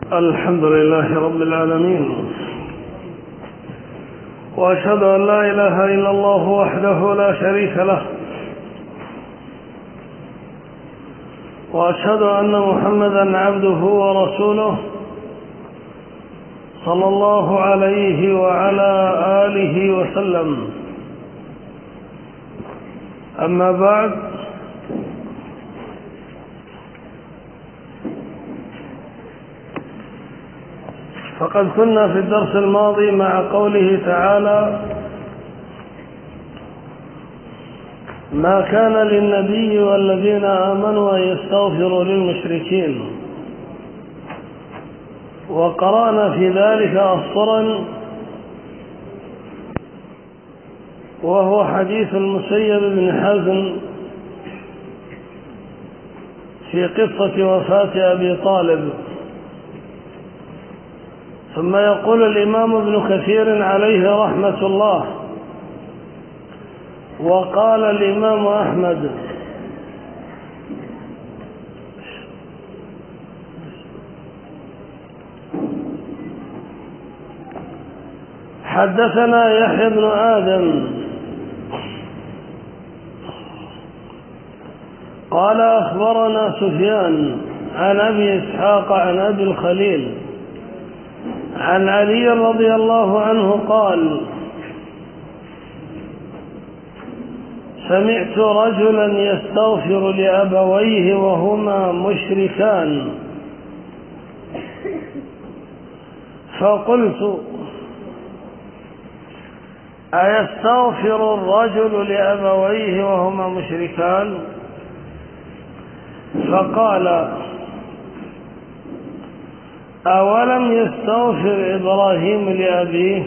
الحمد لله رب العالمين، وأشهد أن لا إله إلا الله وحده لا شريك له، وأشهد أن محمدا عبده ورسوله صلى الله عليه وعلى آله وسلم. أما بعد، فقد كنا في الدرس الماضي مع قوله تعالى: ما كان للنبي والذين آمنوا أن يستغفروا للمشركين. وقرأنا في ذلك أسطرا، وهو حديث المسيب بن حزم في قصة وفاة أبي طالب. ثم يقول الإمام ابن كثير عليه رحمة الله: وقال الإمام أحمد: حدثنا يحيى بن آدم قال أخبرنا سفيان عن أبي إسحاق عن أبي الخليل عن علي رضي الله عنه قال: سمعت رجلا يستغفر لأبويه وهما مشركان، فقلت: أيستغفر الرجل لأبويه وهما مشركان؟ فقال: أولم يستغفر إبراهيم لأبيه؟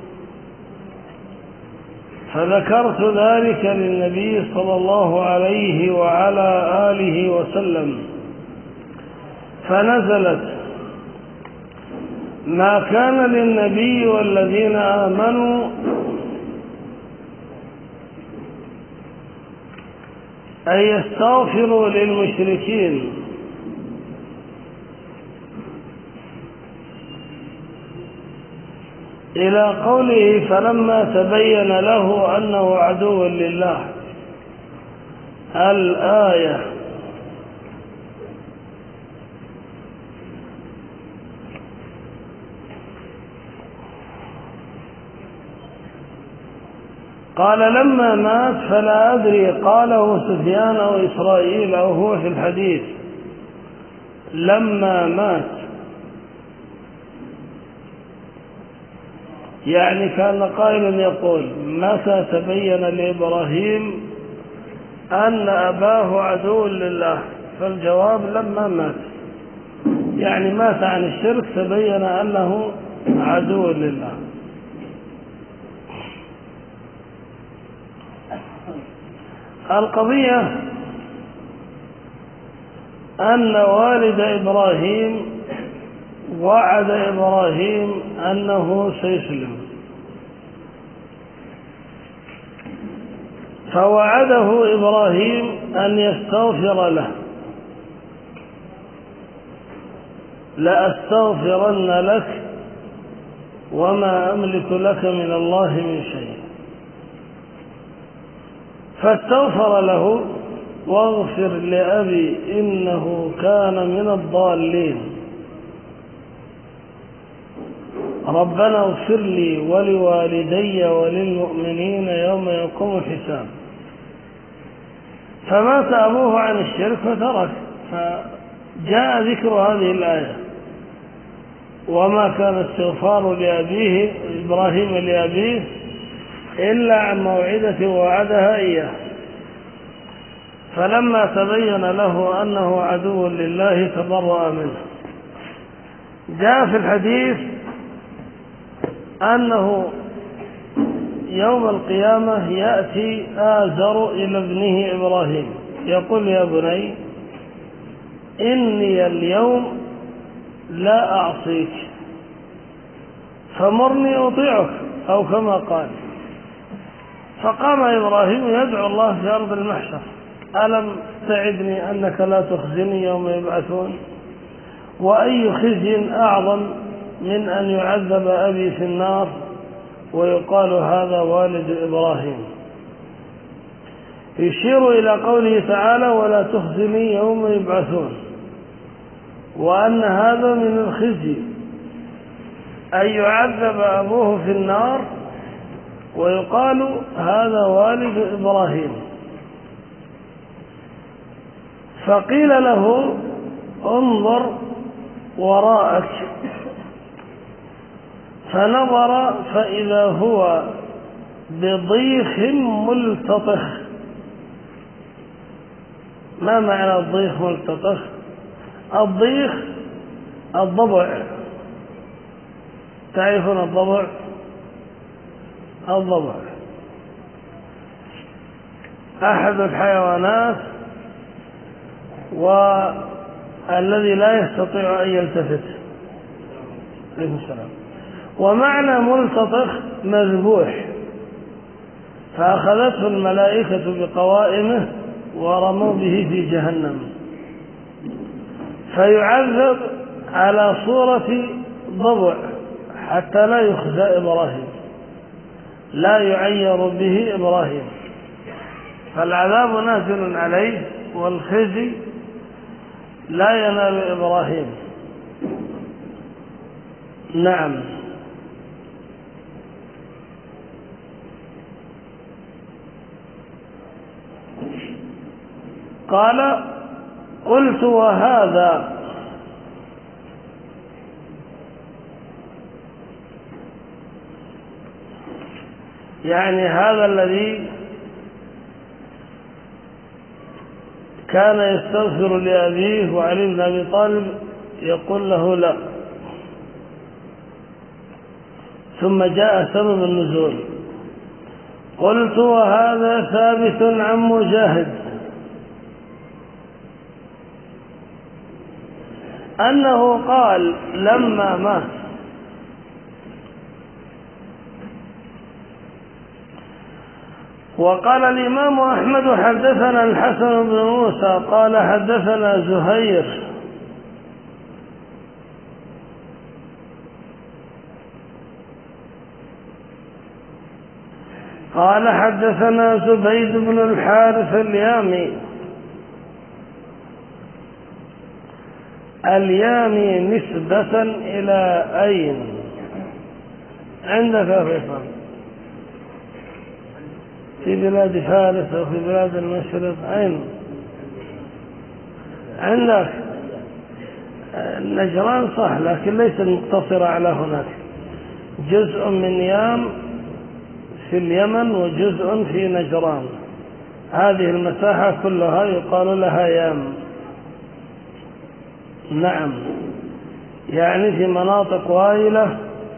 فذكرت ذلك للنبي صلى الله عليه وعلى آله وسلم، فنزلت: ما كان للنبي والذين آمنوا أن يستغفروا للمشركين، إلى قوله: فلما تبين له أنه عدو لله، الآية. قال: لما مات، فلا أدري قاله سفيان أو إسرائيل أو هو في الحديث لما مات، يعني كان قائل يقول: متى تبين لإبراهيم أن أباه عدو لله؟ فالجواب: لما مات، يعني مات عن الشرك، تبين أنه عدو لله. القضية أن والد إبراهيم وعد إبراهيم أنه سيسلم، فوعده إبراهيم أن يستغفر له: لأستغفرن لك وما أملك لك من الله من شيء. فاستغفر له: واغفر لأبي إنه كان من الضالين، ربنا اغفر لي ولوالدي وللمؤمنين يوم يقوم الحساب. فمات أبوه عن الشرك فترك، فجاء ذكر هذه الآية: وما كان استغفار لأبيه إبراهيم لأبيه إلا عن موعدة وعدها إياه. فلما تبين له أنه عدو لله تبرأ منه. جاء في الحديث أنه يوم القيامة يأتي آزر إلى ابنه إبراهيم يقول: يا بني، إني اليوم لا أعصيك فمرني أطيعك، أو كما قال. فقام إبراهيم يدعو الله في أرض المحشر: ألم تعدني أنك لا تخزني يوم يبعثون وأي خزي أعظم من أن يعذب أبي في النار ويقال هذا والد إبراهيم. يشير إلى قوله تعالى ولا تخزني يوم يبعثون، وأن هذا من الخزي أن يعذب أبوه في النار ويقال هذا والد إبراهيم. فقيل له انظر وراءك، فنظر فإذا هو بضيخ ملتطخ. ما معنى الضيخ ملتطخ؟ الضيخ الضبع، تعرفون الضبع؟ الضبع أحد الحيوانات والذي لا يستطيع أن يلتفت. عليه السلام. ومعنى ملتطخ مذبوح، فأخذته الملائكة بقوائمه ورموا به في جهنم، فيعذب على صورة ضبع حتى لا يخزى إبراهيم، لا يعير به إبراهيم، فالعذاب نازل عليه والخزي لا ينال إبراهيم. نعم. قال قلت وهذا يعني هذا الذي كان يستغفر لأبيه وعلي بن أبي طالب يقول له لا. ثم جاء سبب النزول. قلت وهذا ثابت عن مجاهد أنه قال لما مات وقال الإمام أحمد حدثنا الحسن بن موسى قال حدثنا زهير قال حدثنا زبيد بن الحارث اليامي نسبة إلى أين عندك فيصل؟ في بلاد فارس أو في بلاد المشرق؟ أين عندك؟ نجران صح، لكن ليس مقتصرة على هناك، جزء من يام في اليمن وجزء في نجران، هذه المساحة كلها يقال لها يام. نعم، يعني في مناطق وائلة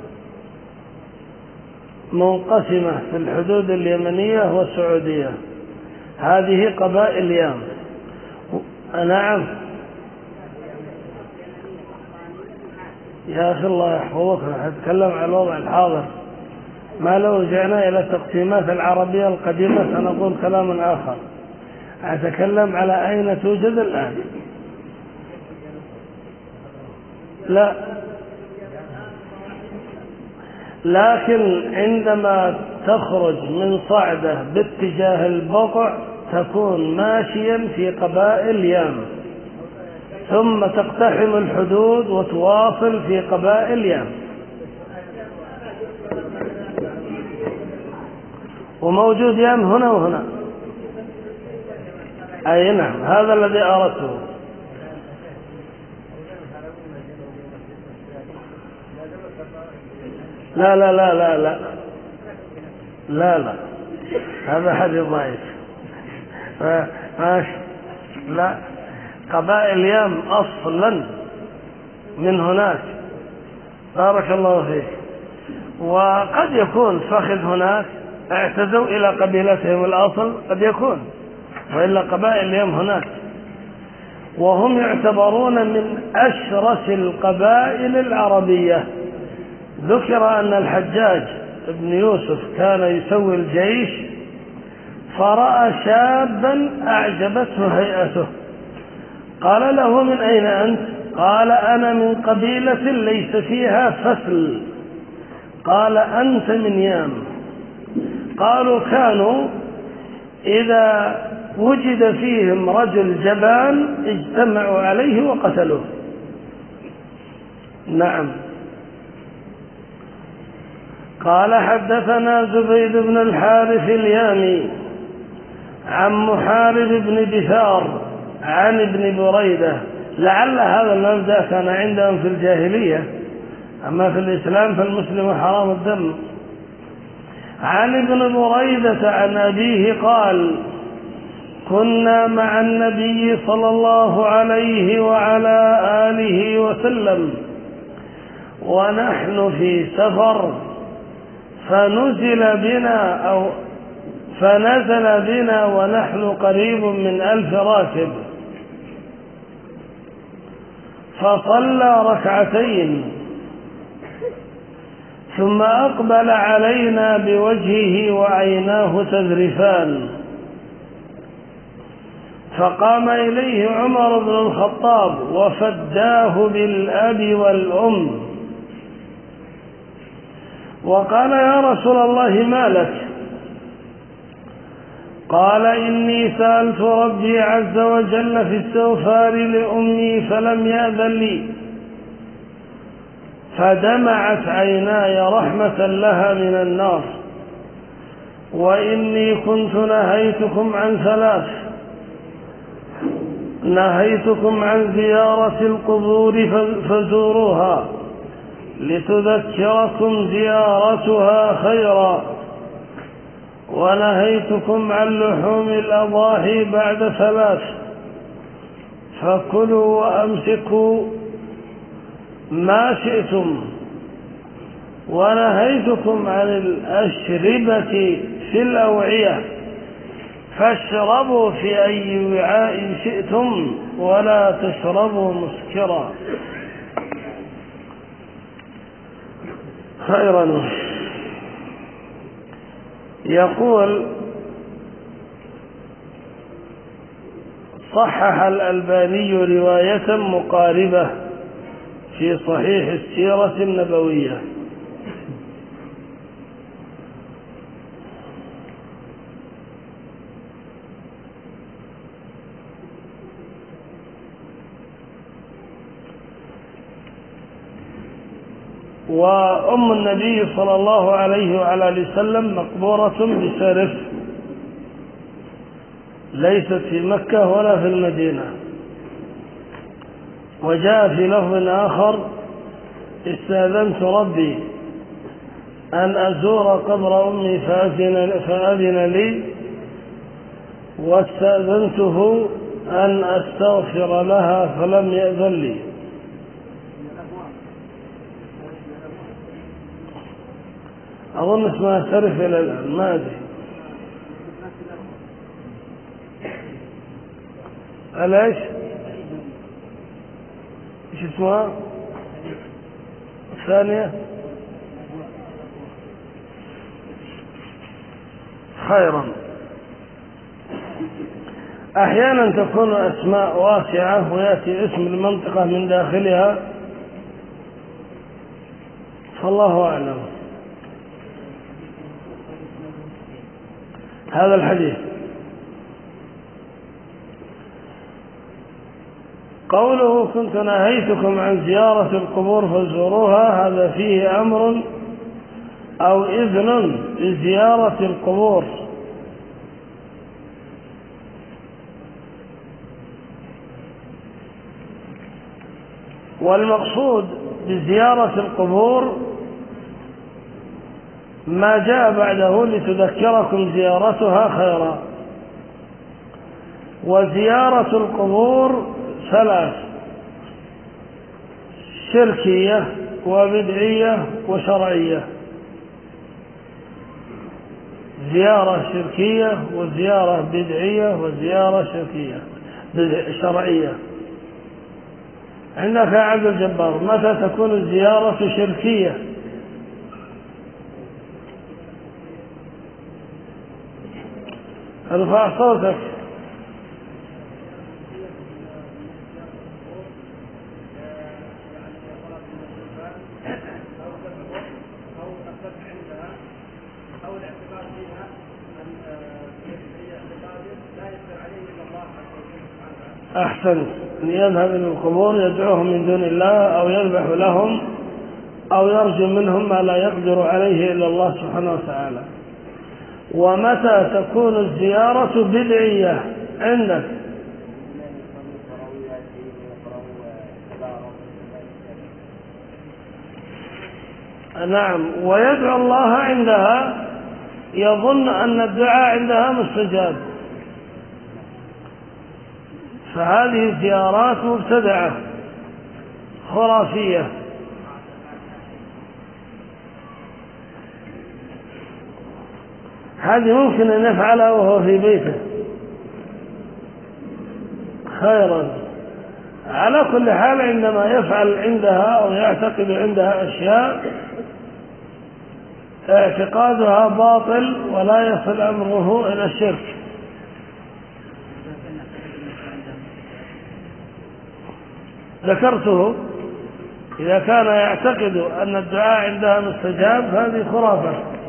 منقسمة في الحدود اليمنية والسعودية، هذه قبائل يام. نعم يا أخي الله يحفظك، أتكلم عن الوضع الحاضر، ما لو رجعنا إلى التقسيمات العربية القديمة سنقول كلاما آخر. أتكلم على أين توجد الآن. لا، لكن عندما تخرج من صعدة باتجاه البقع تكون ماشيا في قبائل يام، ثم تقتحم الحدود وتواصل في قبائل يام، وموجود يام هنا وهنا. أي نعم، هذا الذي أردته. لا لا لا لا لا لا لا، هذا حديث ضعيف. ماشي. لا، قبائل يام أصلا من هناك. بارك الله فيك. وقد يكون فخذ هناك اعتدوا إلى قبيلتهم الأصل، قد يكون، وإلا قبائل يام هناك، وهم يعتبرون من أشرس القبائل العربية. ذكر أن الحجاج بن يوسف كان يسوي الجيش فرأى شابا أعجبته هيئته، قال له من أين أنت؟ قال أنا من قبيلة ليس فيها فسل. قال أنت من يام. قالوا كانوا إذا وجد فيهم رجل جبان اجتمعوا عليه وقتلوه. نعم. قال حدثنا زبيد بن الحارث اليامي عن محارب بن دثار عن ابن بريدة. لعل هذا المبدأ كان عندهم في الجاهلية، أما في الإسلام فالمسلم حرام الدم. عن ابن بريدة عن أبيه قال كنا مع النبي صلى الله عليه وعلى آله وسلم ونحن في سفر فنزل بنا ونحن قريب من 1000 راكب، فصلى ركعتين ثم أقبل علينا بوجهه وعيناه تذرفان، فقام إليه عمر بن الخطاب وفداه بالأب والأم وقال يا رسول الله ما لك؟ قال إني سألت ربي عز وجل في استغفار لأمي فلم يأذن لي، فدمعت عيناي رحمة لها من النار، وإني كنت نهيتكم عن 3: نهيتكم عن زيارة القبور فزوروها لتذكركم زيارتها خيرا، ونهيتكم عن لحوم الأضاحي بعد 3: فكلوا وأمسكوا ما شئتم، ونهيتكم عن الأشربة في الأوعية فاشربوا في أي وعاء شئتم ولا تشربوا مسكرا. خيرا. يقول صحح الألباني رواية مقاربة في صحيح السيرة النبوية. وأم النبي صلى الله عليه وعلى آله وسلم مقبورة بسرف، ليست في مكة ولا في المدينة. وجاء في لفظ آخر استأذنت ربي أن أزور قبر أمي فأذن لي، واستأذنته أن أستغفر لها فلم يأذن لي. أظن اسمها سرف إلى الآن، ما أدري. أليش؟ إيش اسمها؟ الثانية؟ خيرا. أحيانا تكون أسماء واسعة ويأتي اسم المنطقة من داخلها، فالله أعلم. هذا الحديث قوله كنت نهيتكم عن زيارة القبور فزوروها، هذا فيه أمر أو إذن بزيارة القبور، والمقصود بزيارة القبور ما جاء بعده لتذكركم زيارتها خيرا. وزيارة القبور 3: شركية وبدعية وشرعية. زيارة شركية وزيارة بدعية وزيارة شرعية. عندك يا عبد الجبار متى تكون الزيارة شركية؟ ارفع صوتك. أحسنت، يذهب إلى القبور يدعوهم من دون الله أو يذبح لهم أو يرجو منهم ما لا يقدر عليه إلا الله سبحانه وتعالى. ومتى تكون الزيارة بدعية عندك؟ نعم، ويدعو الله عندها، يظن أن الدعاء عندها مستجاب، فهذه زيارات مبتدعة خرافية. هذه ممكن أن يفعلها وهو في بيته خيرا. على كل حال عندما يفعل عندها أو يعتقد عندها أشياء اعتقادها باطل ولا يصل أمره إلى الشرك. ذكرته، إذا كان يعتقد أن الدعاء عندها مستجاب هذه خرافة.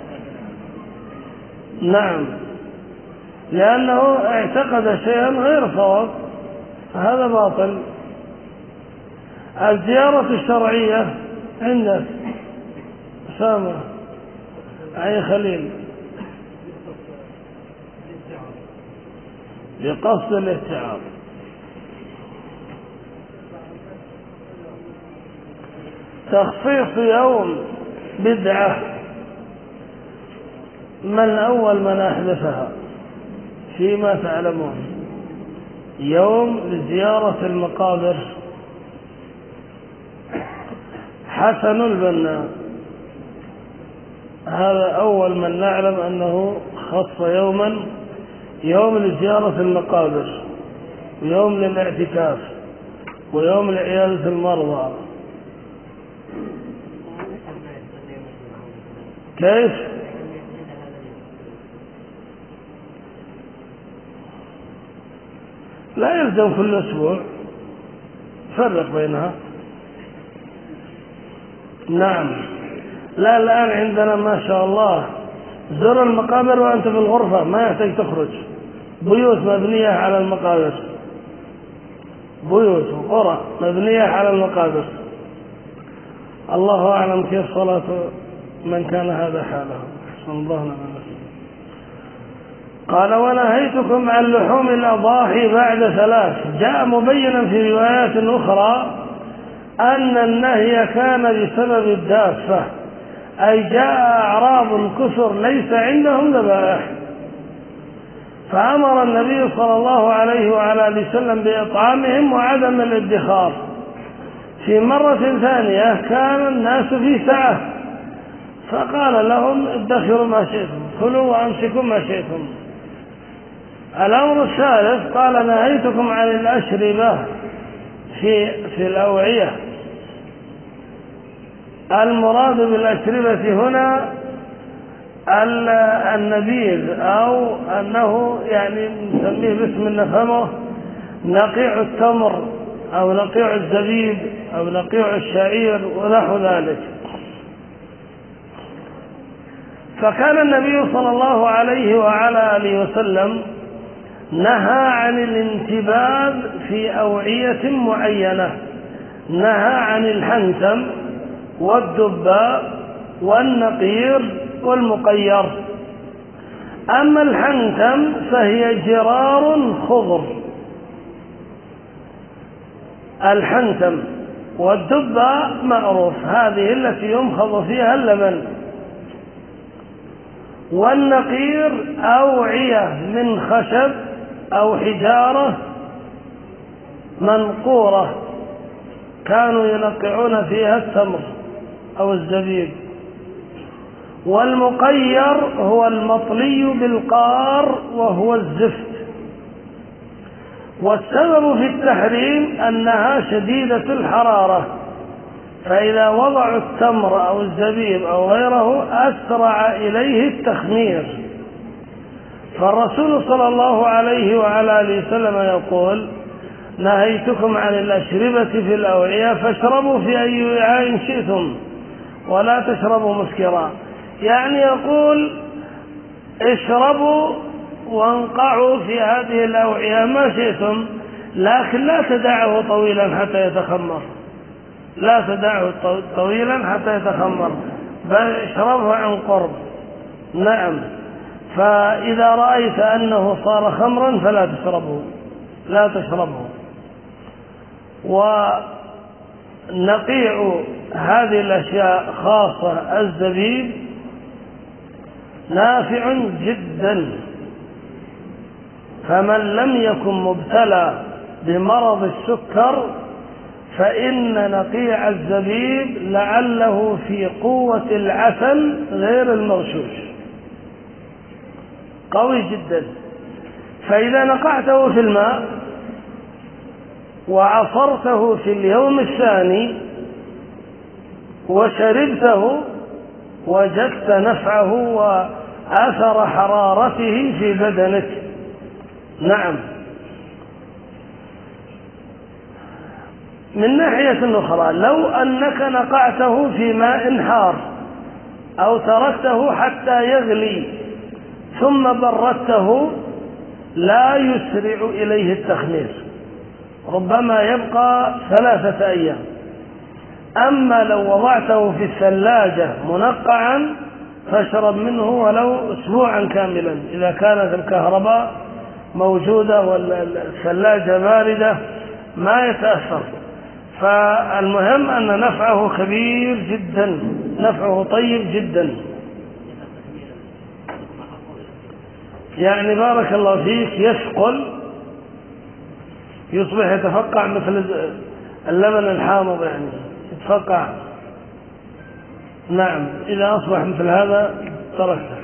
نعم، لأنه اعتقد شيئا غير صواب، هذا باطل. الزيارة الشرعية عندك سامة أي خليل بقصد الاستعارة. تخصيص يوم بدعة، من أول من أحدثها فيما تعلمون؟ يوم لزيارة المقابر حسن البنا، هذا أول من نعلم أنه خص يوم لزيارة المقابر، ويوم للاعتكاف، ويوم لعيادة المرضى. كيف؟ لا يلزم كل أسبوع، فرق بينها. نعم، لا الآن عندنا ما شاء الله زر المقابر وأنت في الغرفة، ما يحتاج تخرج. بيوت مبنية على المقابر، بيوت وقرى مبنية على المقابر. الله أعلم كيف صلاة من كان هذا حاله. صلى الله عليه وسلم. قال: ونهيتكم عن لحوم الأضاحي بعد 3. جاء مبينا في روايات أخرى أن النهي كان بسبب الدافة، أي جاء أعراب كثر ليس عندهم ذبائح، فأمر النبي صلى الله عليه وعلى آله وسلم بإطعامهم وعدم الادخار. في مرة ثانية كان الناس في سعة، فقال لهم: ادخروا ما شئتم، كلوا وأمسكوا ما شئتم. الأمر الثالث قال: نهيتكم عن الأشربة في الأوعية. المراد بالأشربة هنا النبيذ، أو أنه يعني نسميه باسم نفهمه نقيع التمر أو نقيع الزبيب أو نقيع الشعير ونحو ذلك. فكان النبي صلى الله عليه وعلى آله وسلم نهى عن الانتباذ في أوعية معينة، نهى عن الحنتم والدباء والنقير والمقير. أما الحنتم فهي جرار خضر، الحنتم، والدباء معروف، هذه التي يمخض فيها اللبن. والنقير أوعية من خشب أو حجارة منقورة كانوا ينقعون فيها التمر أو الزبيب. والمقير هو المطلي بالقار وهو الزفت. والسبب في التحريم أنها شديدة الحرارة، فإذا وضعوا التمر أو الزبيب أو غيره أسرع إليه التخمير. فالرسول صلى الله عليه وعلى آله وسلم يقول: نهيتكم عن الأشربة في الأوعية فاشربوا في أي وعاء شئتم ولا تشربوا مسكرا. يعني يقول: اشربوا وانقعوا في هذه الأوعية ما شئتم، لكن لا تدعه طويلا حتى يتخمر، لا تدعه طويلا حتى يتخمر، بل اشربه عن قرب. نعم. فإذا رأيت أنه صار خمرا فلا تشربه، لا تشربه. ونقيع هذه الأشياء خاصة الزبيب نافع جدا، فمن لم يكن مبتلى بمرض السكر فإن نقيع الزبيب لعله في قوة العسل غير المغشوش، قوي جدا. فإذا نقعته في الماء وعصرته في اليوم الثاني وشربته وجدت نفعه وأثر حرارته في بدنك. نعم. من ناحية أخرى، لو أنك نقعته في ماء حار أو تركته حتى يغلي ثم بردته لا يسرع إليه التخمير، ربما يبقى 3 أيام. أما لو وضعته في الثلاجة منقعا فاشرب منه ولو أسبوعا كاملا إذا كانت الكهرباء موجودة والثلاجة باردة ما يتأثر. فالمهم أن نفعه كبير جدا، نفعه طيب جدا. يعني بارك الله فيك يثقل، يصبح يتفقع مثل اللبن الحامض، يعني يتفقع. نعم. إذا أصبح مثل هذا تركته.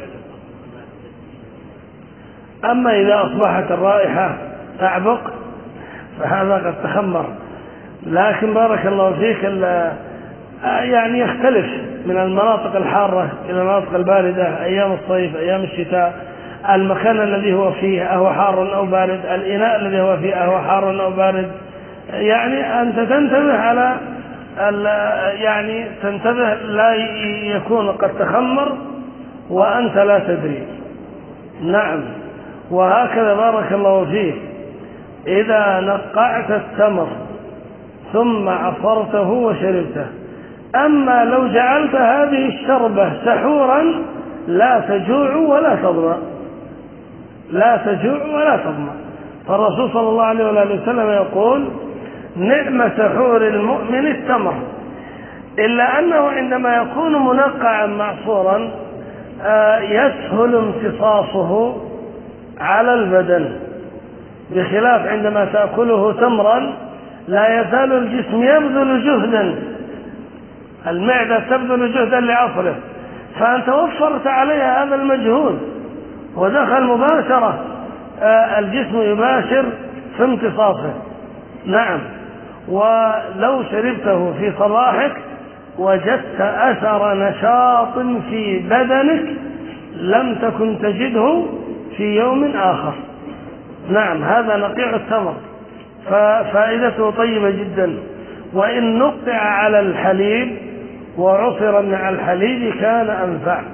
أما إذا أصبحت الرائحة تعبق فهذا قد تخمر. لكن بارك الله فيك يعني يختلف من المناطق الحارة إلى المناطق الباردة، أيام الصيف أيام الشتاء، المكان الذي هو فيه أهو حار أو بارد، الإناء الذي هو فيه أهو حار أو بارد. يعني أنت تنتبه على يعني تنتبه لا يكون قد تخمر وأنت لا تدري. نعم. وهكذا بارك الله فيك إذا نقعت التمر ثم عصرته وشربته. أما لو جعلت هذه الشربة سحورا لا تجوع ولا تظمأ، لا تجوع ولا تظمأ. فالرسول صلى الله عليه وآله وسلم يقول: نعم سحور المؤمن التمر. إلا أنه عندما يكون منقعا معصورا يسهل امتصاصه على البدن، بخلاف عندما تأكله تمرا لا يزال الجسم يبذل جهدا، المعدة تبذل جهدا لعصره، فأنت وفرت عليها هذا المجهود ودخل مباشرة الجسم يباشر في امتصاصه. نعم. ولو شربته في صباحك وجدت أثر نشاط في بدنك لم تكن تجده في يوم آخر. نعم. هذا نقيع التمر، ففائدته طيبة جدا. وإن نقطع على الحليب وعصر مع الحليب كان أنفع.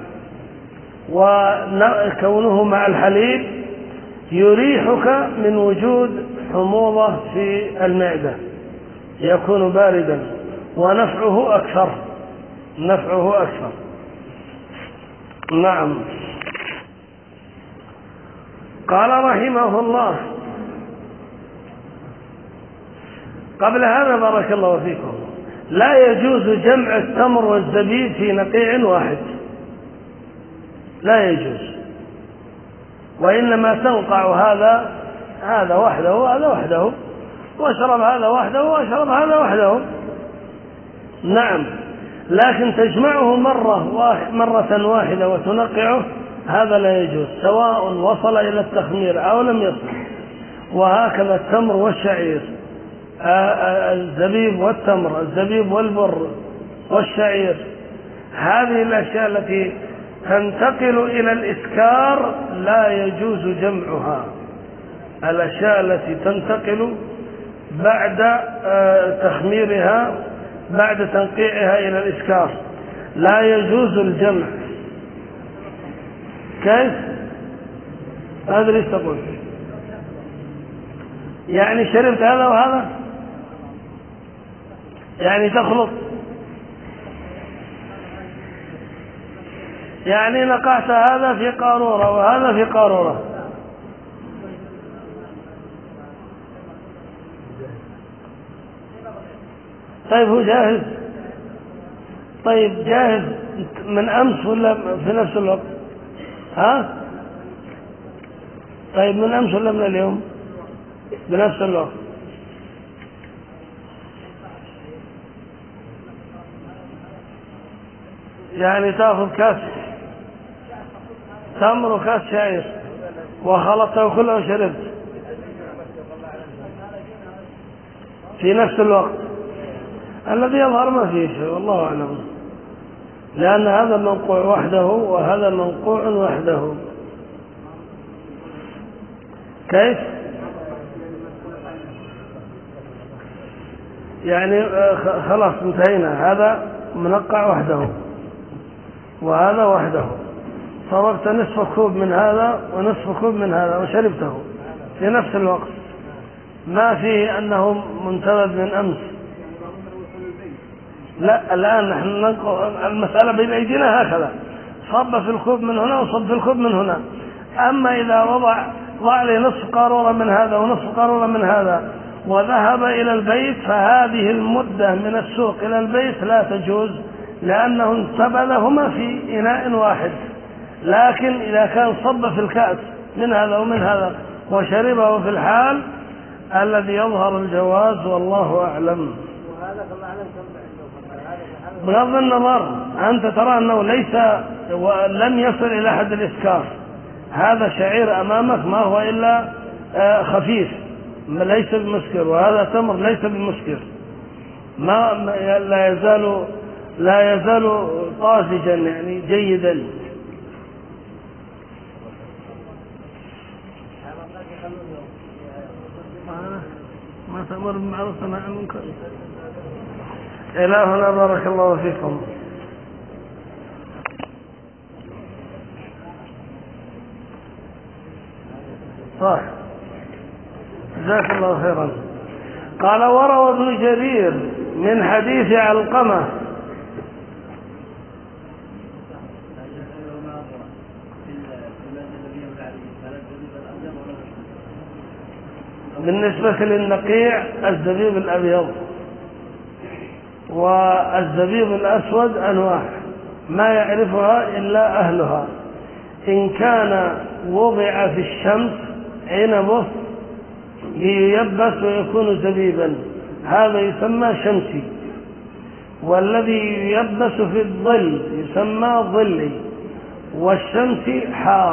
وكونه مع الحليب يريحك من وجود حموضة في المعدة، يكون باردا ونفعه أكثر، نفعه أكثر. نعم. قال رحمه الله: قبل هذا بارك الله فيكم لا يجوز جمع التمر والزبيب في نقيع واحد، لا يجوز، وإنما تنقع هذا وحده وهذا وحده، واشرب هذا وحده واشرب هذا وحده. نعم. لكن تجمعه مرة واحدة وتنقعه هذا لا يجوز، سواء وصل إلى التخمير أو لم يصل. وهكذا التمر والشعير، الزبيب والتمر، الزبيب والبر والشعير، هذه الأشياء التي تنتقل إلى الإسكار لا يجوز جمعها. الأشياء التي تنتقل بعد تخميرها بعد تنقيعها إلى الإسكار لا يجوز الجمع. كيف؟ هذا ليش تقول؟ يعني شربت هذا وهذا، يعني تخلط، يعني نقعت هذا في قارورة وهذا في قارورة. طيب هو جاهز؟ طيب جاهز من أمس ولا في نفس الوقت؟ ها؟ طيب من أمس ولا من اليوم؟ بنفس الوقت. يعني تأخذ كاس تمر وكاس شعير وخلطته كله وشربت في نفس الوقت. الذي يظهر ما فيه شيء والله أعلم، لأن هذا المنقوع وحده وهذا منقوع وحده. كيف؟ يعني خلاص انتهينا، هذا منقع وحده وهذا وحده، صرفت نصف كوب من هذا ونصف كوب من هذا وشربته في نفس الوقت، ما فيه أنه منتبذ من أمس. لا الآن نحن المسألة بين أيدينا هكذا، صب في الكوب من هنا وصب في الكوب من هنا. أما إذا ضع لي نصف قارورة من هذا ونصف قارورة من هذا وذهب إلى البيت، فهذه المدة من السوق إلى البيت لا تجوز، لأنه انتبذهما في إناء واحد. لكن إذا كان صب في الكأس من هذا ومن هذا وشربه في الحال، الذي يظهر الجواز والله أعلم. بغض النظر أنت ترى أنه ليس ولم يصل إلى حد الإسكار، هذا شعير أمامك ما هو إلا خفيف ليس بمسكر، وهذا تمر ليس بمسكر، لا يزال طازجا يعني جيدا. ما تأمر بالمعروف ونهى عن المنكر. إلى هنا بارك الله فيكم. صح، جزاك الله خيرا. قال وروى ابن جرير من حديث علقمة بالنسبة للنقيع الزبيب الأبيض والزبيب الأسود أنواع ما يعرفها إلا أهلها. إن كان وضع في الشمس عنبه لييبس ويكون زبيبا، هذا يسمى شمسي، والذي ييبس في الظل يسمى ظلي، والشمسي حار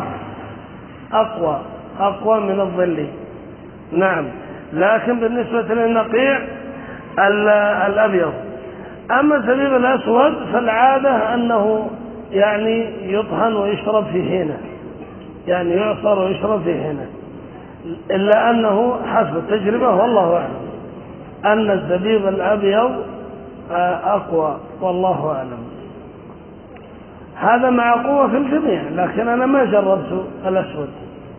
أقوى من الظلي. نعم، لكن بالنسبة للنقيع الأبيض. أما الزبيب الأسود فالعادة أنه يعني يطحن ويشرب في حينه، يعني يعصر ويشرب في حينه، إلا أنه حسب التجربة والله أعلم أن الزبيب الأبيض أقوى والله أعلم. هذا مع قوة في الجميع، لكن أنا ما جربت الأسود.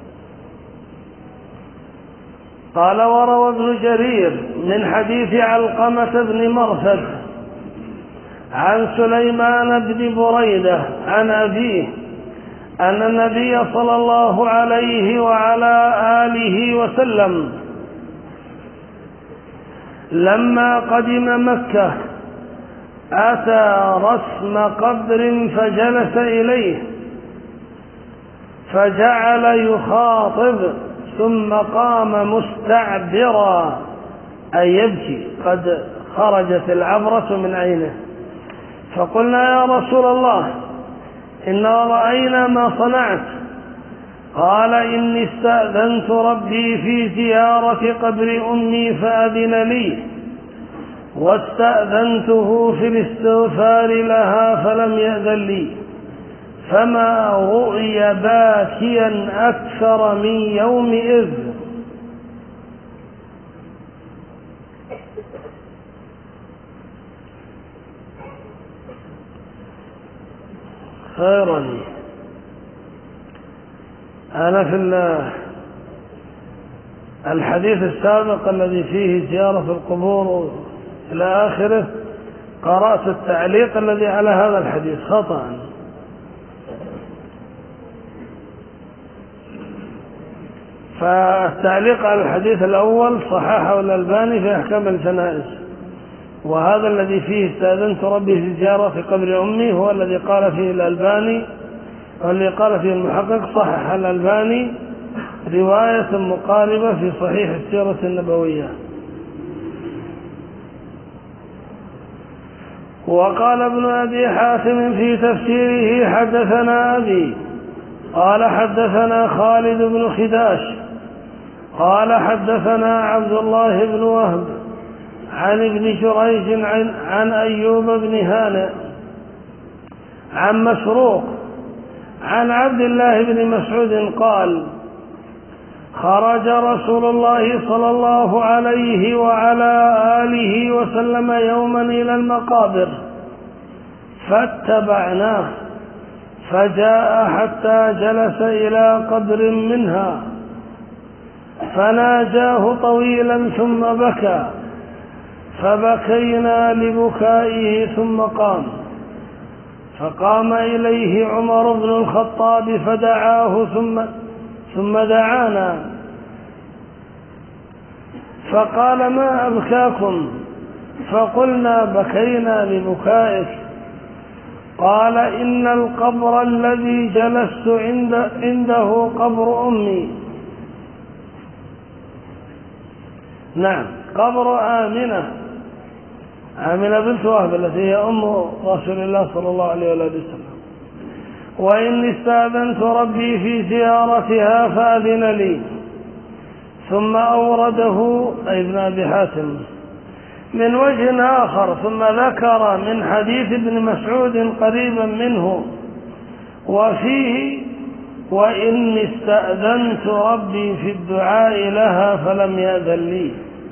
قال وروى ابن جرير من حديث علقمة بن مرثد عن سليمان بن بريدة عن أبيه أن النبي صلى الله عليه وعلى آله وسلم لما قدم مكة أتى رسم قبر فجلس إليه فجعل يخاطب، ثم قام مستعبرا أي يبكي، قد خرجت العبرة من عينه. فقلنا يا رسول الله إنا رأينا ما صنعت. قال إني استأذنت ربي في زيارة قبر أمي فأذن لي، واستأذنته في الاستغفار لها فلم يأذن لي، فما رؤي باكيا أكثر من يومئذ. خيرا. أنا في الحديث السابق الذي فيه زيارة القبور إلى آخره قرأت التعليق الذي على هذا الحديث خطأ. فالتعليق على الحديث الأول صححه الألباني في أحكام الجنائز، وهذا الذي فيه استأذنت ربي في زيارة قبر أمي هو الذي قال فيه الألباني، والذي قال فيه المحقق صحح الألباني رواية مقاربة في صحيح السيرة النبوية. وقال ابن أبي حاتم في تفسيره حدثنا أبي قال حدثنا خالد بن خداش قال حدثنا عبد الله بن وهب عن ابن جريج عن أيوب بن هانئ عن مسروق عن عبد الله بن مسعود قال خرج رسول الله صلى الله عليه وعلى آله وسلم يوما إلى المقابر فاتبعناه فجاء حتى جلس إلى قبر منها فناجاه طويلا ثم بكى فبكينا لبكائه ثم قام، فقام إليه عمر بن الخطاب فدعاه ثم دعانا فقال ما أبكاكم؟ فقلنا بكينا لبكائك. قال إن القبر الذي جلست عنده قبر أمي. نعم، قبر آمنة بنت وهب التي هي أم رسول الله صلى الله عليه وسلم. وإني استأذنت ربي في زيارتها فأذن لي. ثم أورده أي ابن أبي حاتم من وجه آخر، ثم ذكر من حديث ابن مسعود قريبا منه وفيه وإني استأذنت ربي في الدعاء لها فلم يأذن لي،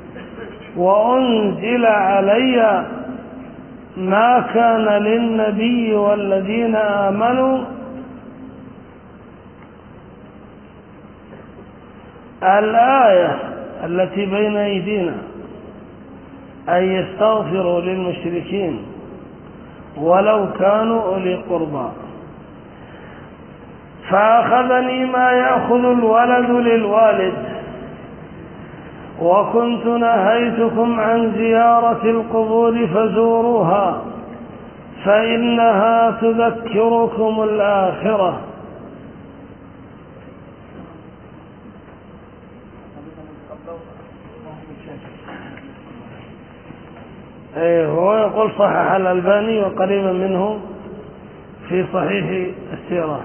وأنزل علي ما كان للنبي والذين آمنوا الآية التي بين أيدينا أن يستغفروا للمشركين ولو كانوا أولي قربى. فأخذني ما يأخذ الولد للوالد، وكنت نهيتكم عن زيارة القبور فزوروها فإنها تذكركم الآخرة. هو يقول صحح الألباني وقريبا منه في صحيح السيرة.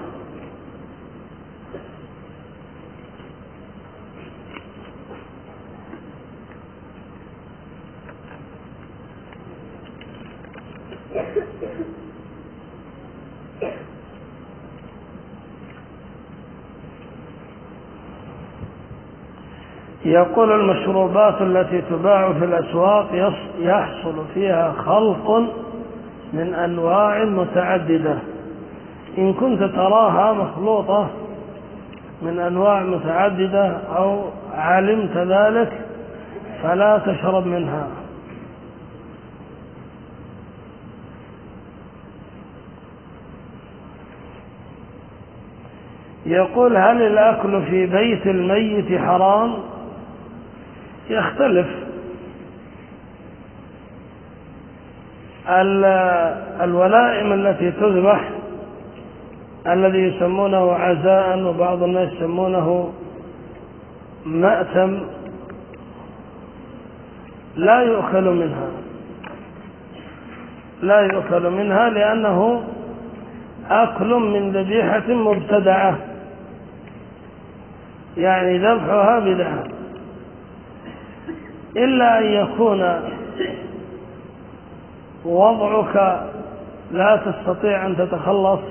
يقول المشروبات التي تباع في الأسواق يحصل فيها خلط من أنواع متعددة. إن كنت تراها مخلوطة من أنواع متعددة أو علمت ذلك فلا تشرب منها. يقول هل الأكل في بيت الميت حرام؟ يختلف. الولائم التي تذبح الذي يسمونه عزاء وبعض الناس يسمونه مأتم لا يؤكل منها لأنه أكل من ذبيحة مبتدعة، يعني ذبحها بدعة، إلا أن يكون وضعك لا تستطيع أن تتخلص.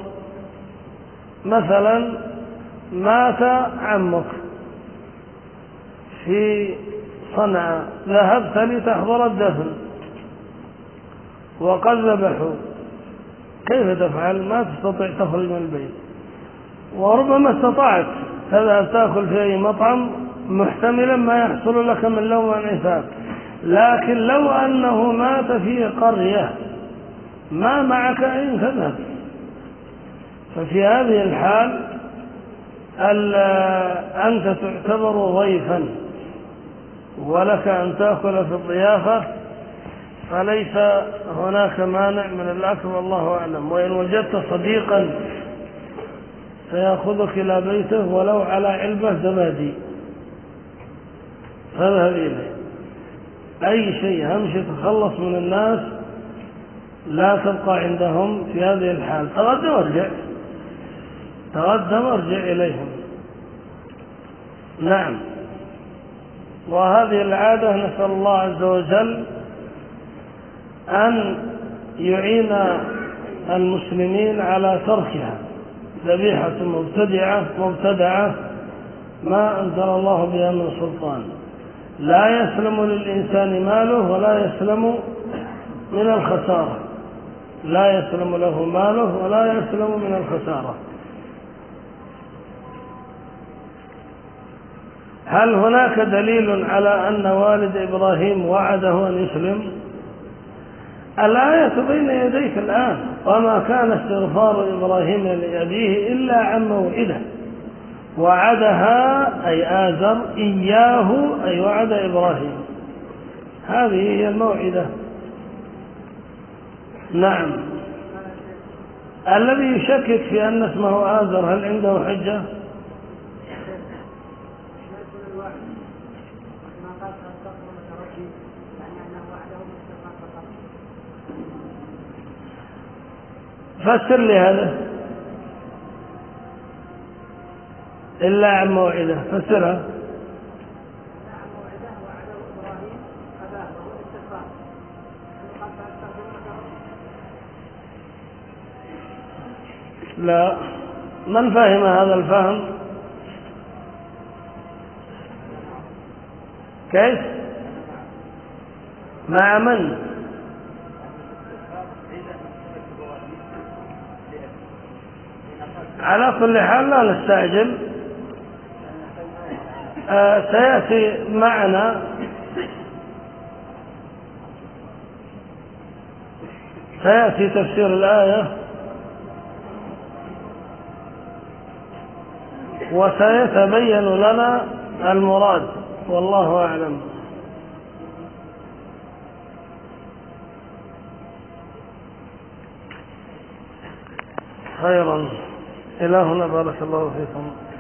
مثلا مات عمك في صنعاء، ذهبت لتحضر الدفن وقد ذبحوا، كيف تفعل؟ ما تستطيع تخرج من البيت، وربما استطعت تذهب تأكل في أي مطعم محتملا ما يحصل لك من لوم وانعتاب. لكن لو أنه مات في قرية ما معك أين تذهب، ففي هذه الحال أنت تعتبر ضيفا ولك أن تأكل في الضيافة، فليس هناك مانع من الأكل والله أعلم. وإن وجدت صديقا سيأخذك إلى بيته ولو على علبة زبادي فاذهب إليه. أي شيء همشي تخلص من الناس، لا تبقى عندهم في هذه الحال. تغدم وارجع إليهم. نعم. وهذه العادة نسأل الله عز وجل أن يعين المسلمين على تركها. ذبيحة مبتدعة ما أنزل الله بها من سلطان. لا يسلم للإنسان ماله ولا يسلم من الخسارة، لا يسلم له ماله ولا يسلم من الخسارة. هل هناك دليل على أن والد إبراهيم وعده أن يسلم؟ الآية بين يديك الآن. وما كان استغفار إبراهيم لأبيه إلا عن موعده وعدها أي آزر إياه أي وعد إبراهيم. هذه هي الموعدة. نعم. الذي يشكك في أن اسمه آزر هل عنده حجة؟ فسر لي هذا. إلا عن موعده، فسرها. لا، من فهم هذا الفهم؟ كيف؟ مع من؟ على كل حال لا نستعجل، سيأتي معنا سيأتي تفسير الآية وسيتبين لنا المراد والله أعلم. خيرا. إلهنا بارك الله فيكم.